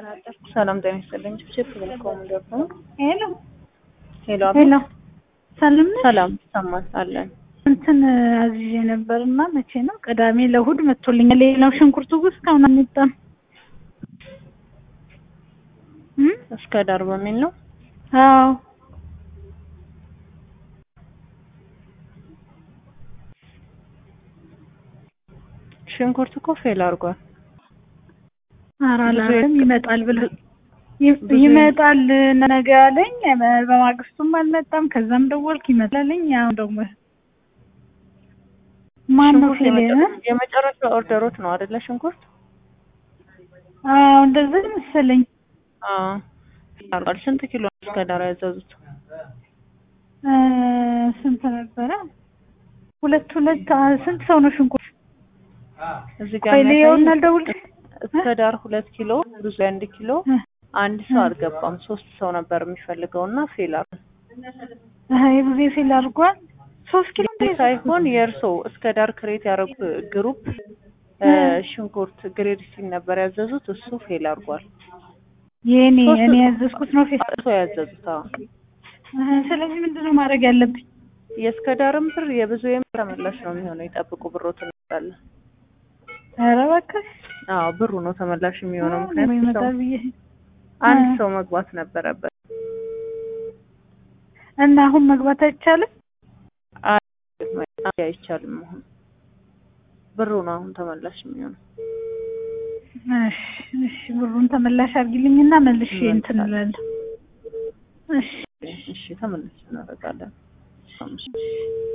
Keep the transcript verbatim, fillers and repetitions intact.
ሰላም ጤና ይስጥልኝ። ቼክ ብልኮም ደግሞ ሄሎ ሄሎ ሄሎ ሰላም ነሽ? ሰላም ሰማን አለን። እንትን አዝዤ ነበርና መቼ ነው? ቅዳሜ ለእሑድ መጥቶልኛል። ሌላው ሽንኩርቱ እስካሁን አልመጣም። እም እስከ ዳር በሚል ነው። አዎ ሽንኩርቱ እኮ ፌል አድርጓል። አራላም ይመጣል ብለ ይመጣል ነገ አለኝ። በማግስቱም አልመጣም። ከዛም ደወልክ ይመጣልኝ። ያው ደግሞ ማን ነው ፌል? የመጨረሻ ኦርደሮች ነው አይደለ? ሽንኩርት አዎ እንደዚህ መሰለኝ። አዎ አርባ ስንት ኪሎ እስከ ዳር ያዘዙት? እ ስንት ነበረ? ሁለት ሁለት ስንት ሰው ነው ሽንኩርት? እዚህ ጋር ነው ደውል እስከ ዳር ሁለት ኪሎ ብዙ አንድ ኪሎ አንድ ሰው አልገባም። ሶስት ሰው ነበር የሚፈልገውና ፌል አድርጓል። አይ ብዙ ፌል አድርጓል። ሶስት ኪሎ ሳይሆን የእርሶ እስከ ዳር ክሬት ያደረጉት ግሩፕ ሽንኩርት ግሬድ ሲል ነበር ያዘዙት። እሱ ፌል አድርጓል። የኔ እኔ ያዘዝኩት ነው ፌል እሱ ያዘዙት። አዎ ስለዚህ ምንድነው ማድረግ ያለብኝ? የእስከ ዳርም ብር የብዙ ተመላሽ ነው የሚሆነው። ይጠብቁ ብሮትን እንጣለን። ኧረ እባክህ አዎ ብሩ ነው ተመላሽ የሚሆነው። ምክንያቱም ይመጣል ብዬ አንድ ሰው መግባት ነበረበት እና አሁን መግባት አይቻልም። አይ አይቻልም። አሁን ብሩ ነው አሁን ተመላሽ የሚሆነው። እሺ እሺ ብሩን ተመላሽ አድርጊልኝና መልሼ እንትን እላለሁ። እሺ እሺ ተመላሽ እናደርጋለን።